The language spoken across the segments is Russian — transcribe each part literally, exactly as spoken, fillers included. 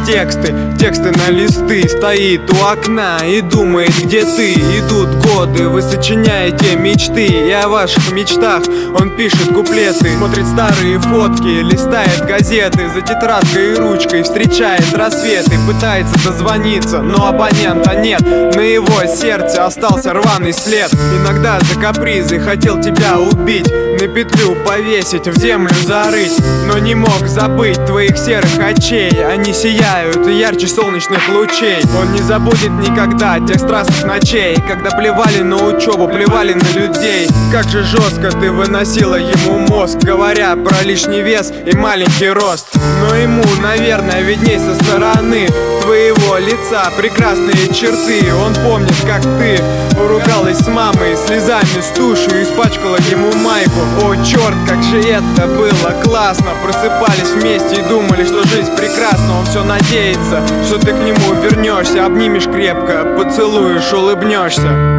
тексты, тексты на листы. Стоит у окна и думает, где ты. Идут годы, вы сочиняете мечты, и о ваших мечтах он пишет куплеты. Смотрит старые фотки, листает газеты, за тетрадкой и ручкой встречает рассветы. Пытается дозвониться, но абонента нет. На его сердце остался рваный след. Иногда за капризы хотел тебя убить, на петлю повесить, в землю зарыть, но не мог забыть твоих серых очей. Они сияют ярче солнечных лучей. Он не забудет никогда тех страстных ночей, когда плевали на учебу, плевали на людей. Как же жестко ты выносила ему мозг, говоря про лишний вес и маленький рост. Но ему, наверное, видней со стороны твоего лица прекрасные черты. Он помнит, как ты поругалась с мамой, слезами с тушью испачкала ему майку. О, черт, как же это было классно. Просыпались вместе и думали, что жизнь прекрасна. Он все надеется, что ты к нему вернешься, обнимешь крепко, поцелуешь, улыбнешься.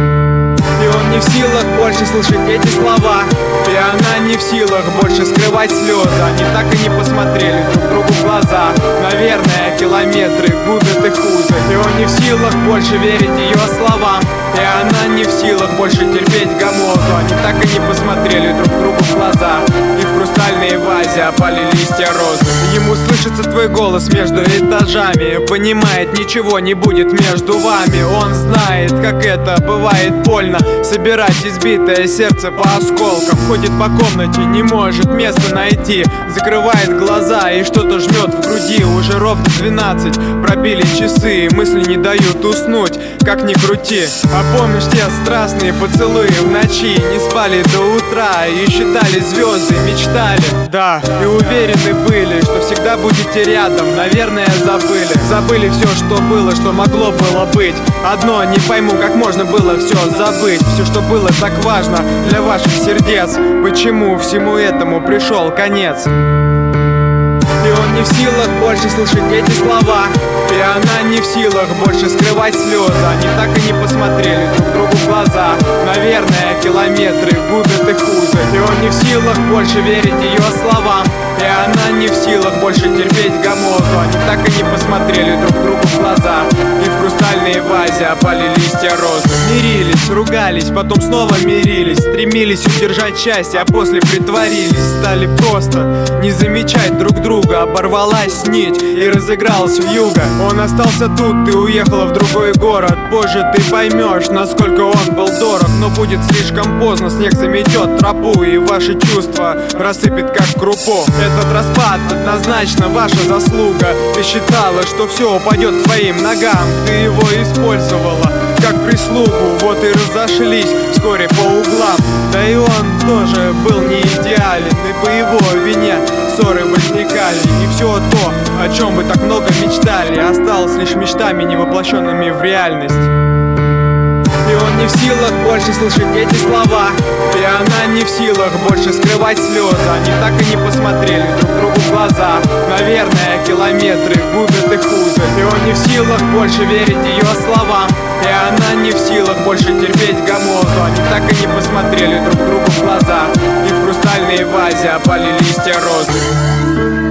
И он не в силах больше слышать эти слова, и она не в силах больше скрывать слезы. Они так и не посмотрели друг другу в глаза. Наверное, километры будут их узы. И он не в силах больше верить ее словам, и она не в силах больше терпеть гамозу. Они так и не посмотрели друг другу в глаза, и в хрустальной вазе опали листья розы. Ему слышится твой голос между этажами, понимает, ничего не будет между вами. Он знает, как это бывает больно, собирать избитое сердце по осколкам. Ходит по комнате, не может места найти, закрывает глаза и что-то жмет в груди. Уже ровно двенадцать, пробили часы, мысли не дают уснуть, как ни крути. А помнишь те страстные поцелуи в ночи? Не спали до утра и считали звезды, мечтали, да, и уверены были, что всегда будете рядом. Наверное, забыли, забыли все, что было, что могло было быть. Одно не пойму, как можно было все забыть, все, что было так важно для ваших сердец. Почему всему этому пришел конец? И он не в силах больше слышать эти слова, и она не в силах больше скрывать слезы. Они так и не посмотрели друг другу в глаза. Наверное, километры будут их узы. И он не в силах больше верить ее словам, и она не в силах больше терпеть гамозу. Они так и не посмотрели друг другу в глаза, и в хрустальной вазе опали листья розы. Мирились, ругались, потом снова мирились, стремились удержать счастье, а после притворились. Стали просто не замечать друг друга. Оборвалась нить и разыгралась вьюга. Он остался тут, ты уехала в другой город. Позже ты поймешь, насколько он был дорог. Но будет слишком поздно, снег заметет тропу, и ваши чувства рассыпет как крупу. Этот распад однозначно ваша заслуга. Ты считала, что все упадет к твоим ногам. Ты его использовала как прислугу, вот и разошлись вскоре по углам. Да и он тоже был не идеален, и по его вине ссоры возникали. И все то, о чем вы так много мечтали, осталось лишь мечтами, не воплощенными в реальность. И он не в силах больше слышать эти слова, и она не в силах больше скрывать слезы. Они так и не посмотрели друг другу в глаза. Наверное, километры будут их узы. И он не в силах больше верить ее словам, и она не в силах больше терпеть гамозу. Они так и не посмотрели друг другу в глаза, и в хрустальной вазе опали листья розы.